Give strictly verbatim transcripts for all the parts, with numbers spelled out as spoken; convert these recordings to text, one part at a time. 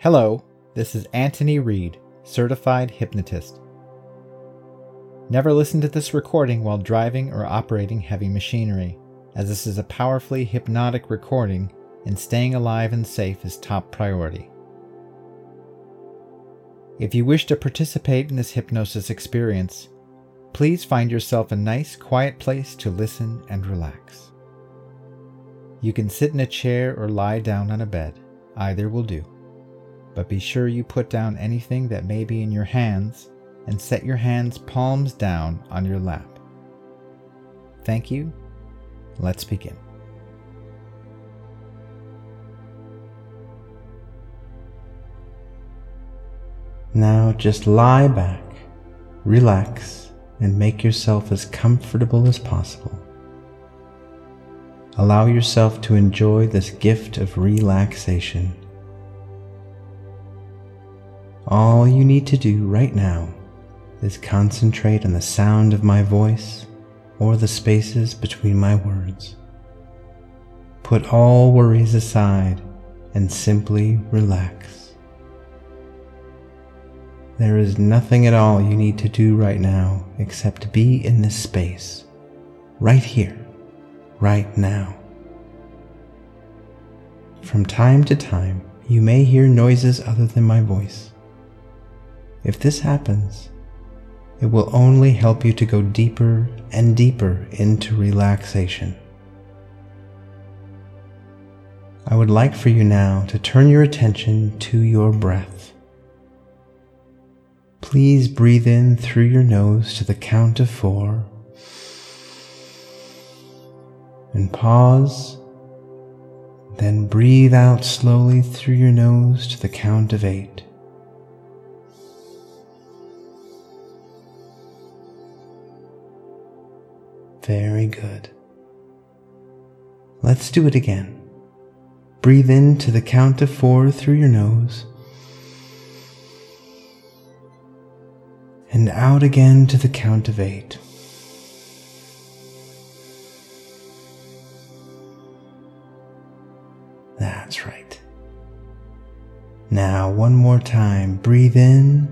Hello, this is Anthony Reed, certified hypnotist. Never listen to this recording while driving or operating heavy machinery, as this is a powerfully hypnotic recording and staying alive and safe is top priority. If you wish to participate in this hypnosis experience, please find yourself a nice, quiet place to listen and relax. You can sit in a chair or lie down on a bed. Either will do. But be sure you put down anything that may be in your hands and set your hands palms down on your lap. Thank you. Let's begin. Now just lie back, relax, and make yourself as comfortable as possible. Allow yourself to enjoy this gift of relaxation. All you need to do right now is concentrate on the sound of my voice or the spaces between my words. Put all worries aside and simply relax. There is nothing at all you need to do right now except be in this space, right here, right now. From time to time, you may hear noises other than my voice. If this happens, it will only help you to go deeper and deeper into relaxation. I would like for you now to turn your attention to your breath. Please breathe in through your nose to the count of four, and pause, then breathe out slowly through your nose to the count of eight. Very good. Let's do it again. Breathe in to the count of four through your nose, and out again to the count of eight. That's right. Now one more time. Breathe in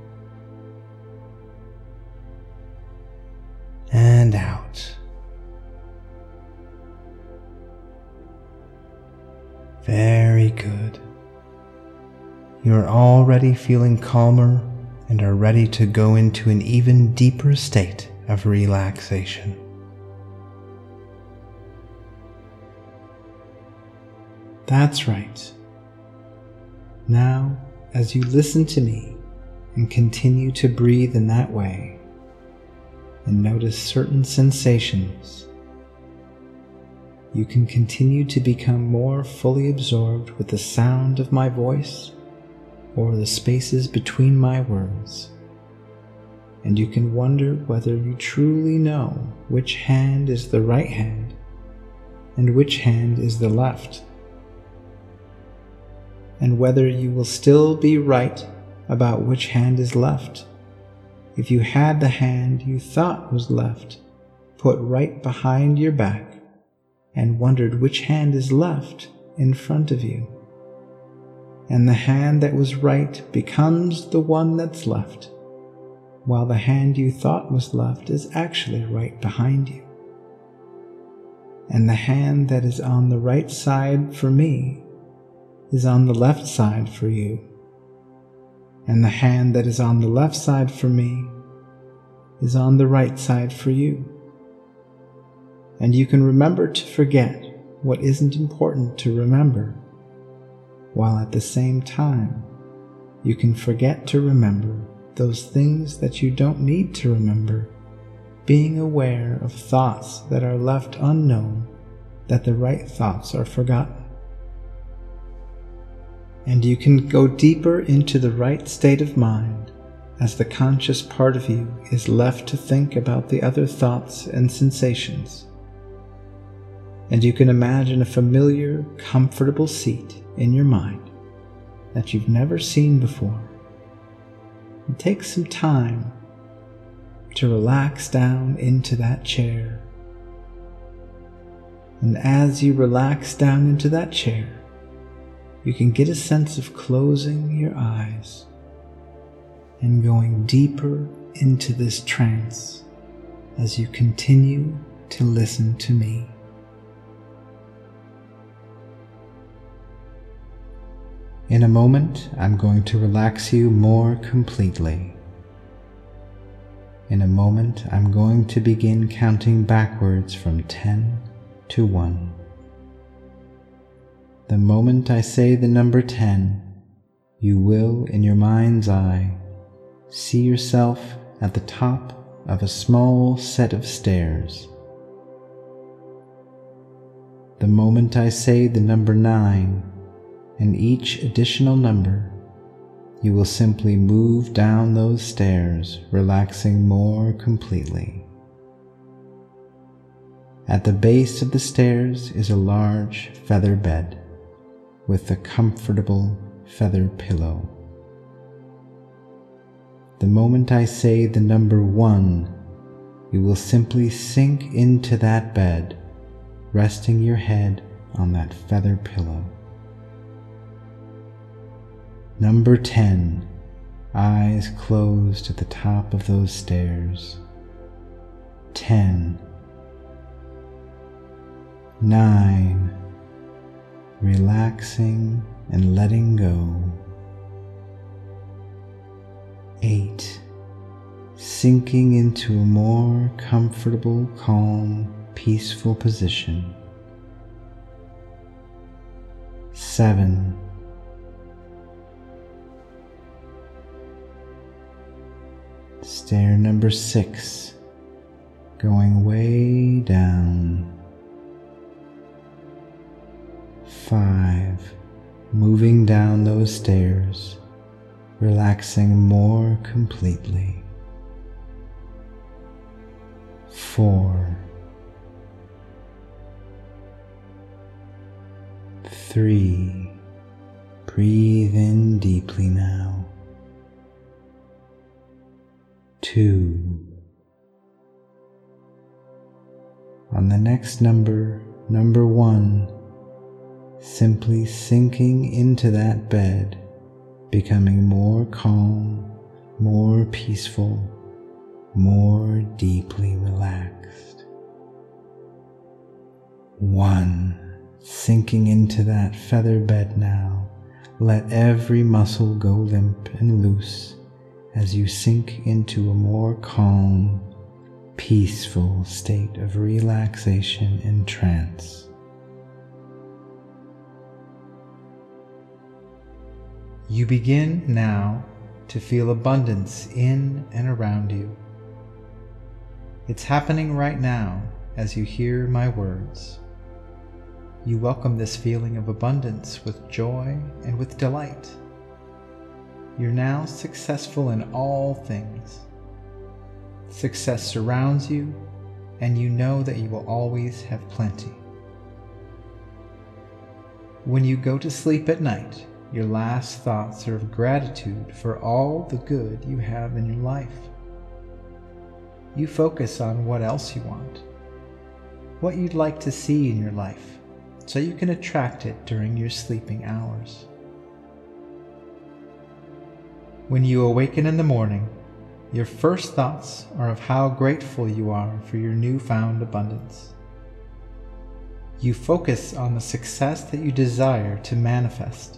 and out. Very good. You are already feeling calmer and are ready to go into an even deeper state of relaxation. That's right. Now, as you listen to me and continue to breathe in that way, and notice certain sensations, you can continue to become more fully absorbed with the sound of my voice or the spaces between my words, and you can wonder whether you truly know which hand is the right hand and which hand is the left, and whether you will still be right about which hand is left if you had the hand you thought was left put right behind your back and wondered which hand is left in front of you, and the hand that was right becomes the one that's left, while the hand you thought was left is actually right behind you. And the hand that is on the right side for me is on the left side for you. And the hand that is on the left side for me is on the right side for you. And you can remember to forget what isn't important to remember, while at the same time you can forget to remember those things that you don't need to remember, being aware of thoughts that are left unknown, that the right thoughts are forgotten. And you can go deeper into the right state of mind as the conscious part of you is left to think about the other thoughts and sensations. And you can imagine a familiar, comfortable seat in your mind that you've never seen before. And take some time to relax down into that chair. And as you relax down into that chair, you can get a sense of closing your eyes and going deeper into this trance as you continue to listen to me. In a moment, I'm going to relax you more completely. In a moment, I'm going to begin counting backwards from ten to one. The moment I say the number ten, you will, in your mind's eye, see yourself at the top of a small set of stairs. The moment I say the number nine, and each additional number, you will simply move down those stairs, relaxing more completely. At the base of the stairs is a large feather bed with a comfortable feather pillow. The moment I say the number one, you will simply sink into that bed, resting your head on that feather pillow. Number ten, eyes closed at the top of those stairs. Ten. Nine, relaxing and letting go. Eight, sinking into a more comfortable, calm, peaceful position. Seven, stair number six, going way down. Five, moving down those stairs, relaxing more completely. Four, three, breathe in deeply now. Two. On the next number, number one, simply sinking into that bed, becoming more calm, more peaceful, more deeply relaxed. One, sinking into that feather bed now, let every muscle go limp and loose as you sink into a more calm, peaceful state of relaxation and trance. You begin now to feel abundance in and around you. It's happening right now as you hear my words. You welcome this feeling of abundance with joy and with delight. You're now successful in all things. Success surrounds you, and you know that you will always have plenty. When you go to sleep at night, your last thoughts are of gratitude for all the good you have in your life. You focus on what else you want, what you'd like to see in your life, so you can attract it during your sleeping hours. When you awaken in the morning, your first thoughts are of how grateful you are for your newfound abundance. You focus on the success that you desire to manifest.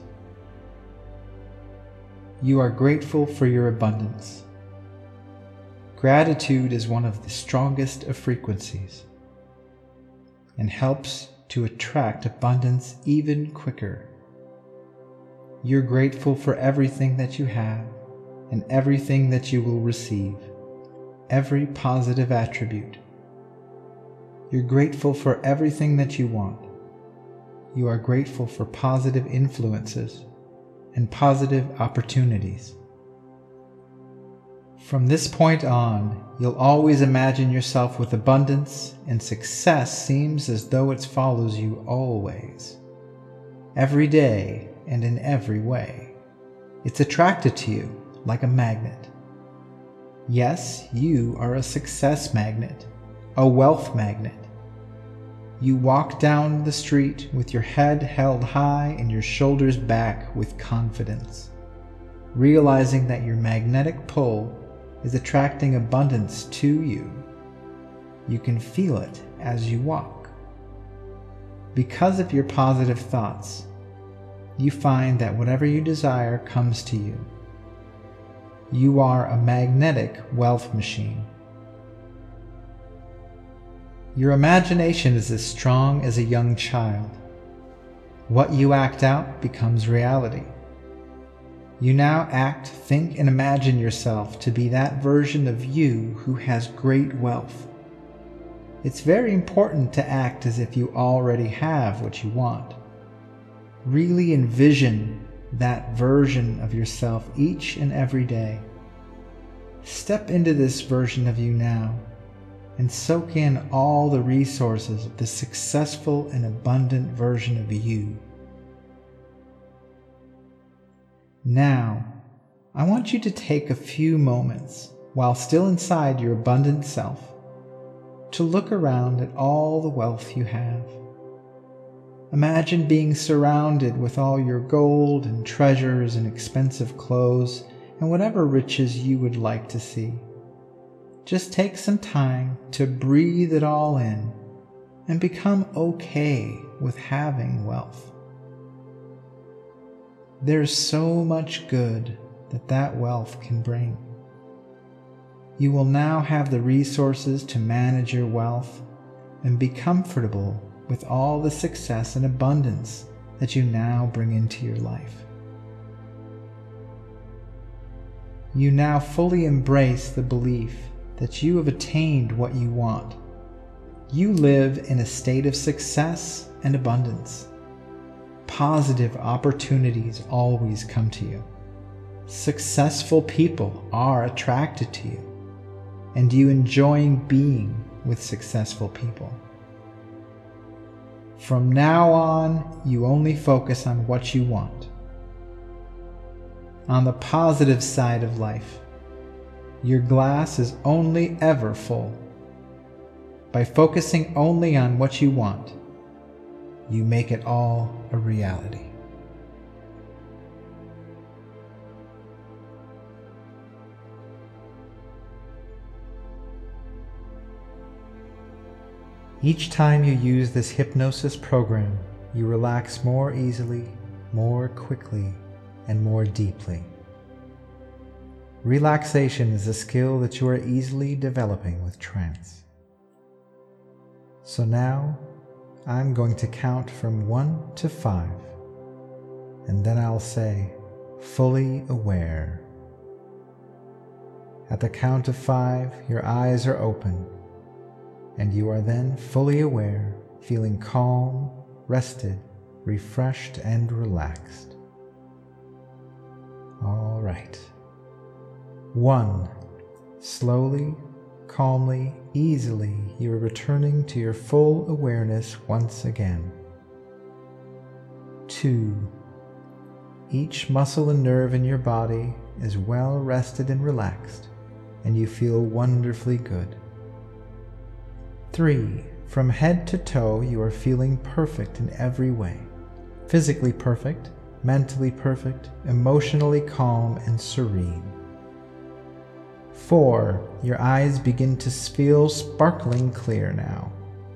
You are grateful for your abundance. Gratitude is one of the strongest of frequencies and helps to attract abundance even quicker. You're grateful for everything that you have and everything that you will receive, every positive attribute. You're grateful for everything that you want. You are grateful for positive influences and positive opportunities. From this point on, you'll always imagine yourself with abundance, and success seems as though it follows you always, every day and in every way. It's attracted to you like a magnet. Yes, you are a success magnet, a wealth magnet. You walk down the street with your head held high and your shoulders back with confidence, realizing that your magnetic pull is attracting abundance to you. You can feel it as you walk. Because of your positive thoughts, you find that whatever you desire comes to you. You are a magnetic wealth machine. Your imagination is as strong as a young child. What you act out becomes reality. You now act, think, and imagine yourself to be that version of you who has great wealth. It's very important to act as if you already have what you want. Really envision that version of yourself each and every day. Step into this version of you now and soak in all the resources of the successful and abundant version of you. Now, I want you to take a few moments, while still inside your abundant self, to look around at all the wealth you have. Imagine being surrounded with all your gold and treasures and expensive clothes and whatever riches you would like to see. Just take some time to breathe it all in and become okay with having wealth. There's so much good that that wealth can bring. You will now have the resources to manage your wealth and be comfortable with all the success and abundance that you now bring into your life. You now fully embrace the belief that you have attained what you want. You live in a state of success and abundance. Positive opportunities always come to you. Successful people are attracted to you, and you enjoy being with successful people. From now on, you only focus on what you want. On the positive side of life, your glass is only ever full. By focusing only on what you want, you make it all a reality. Each time you use this hypnosis program, you relax more easily, more quickly, and more deeply. Relaxation is a skill that you are easily developing with trance. So now, I'm going to count from one to five, and then I'll say, fully aware. At the count of five, your eyes are open, and you are then fully aware, feeling calm, rested, refreshed, and relaxed. All right. One. Slowly, calmly, easily, you are returning to your full awareness once again. Two. Each muscle and nerve in your body is well rested and relaxed, and you feel wonderfully good. Three. From head to toe, you are feeling perfect in every way. Physically perfect, mentally perfect, emotionally calm and serene. Four. Your eyes begin to feel sparkling clear now.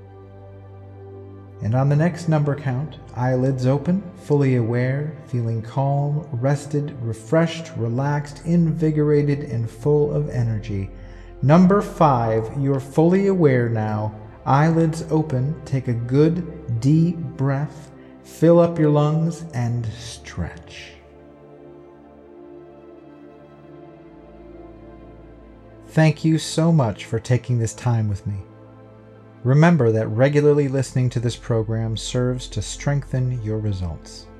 And on the next number count, eyelids open, fully aware, feeling calm, rested, refreshed, relaxed, invigorated, and full of energy. Number five, you're fully aware now. Eyelids open, take a good deep breath, fill up your lungs, and stretch. Thank you so much for taking this time with me. Remember that regularly listening to this program serves to strengthen your results.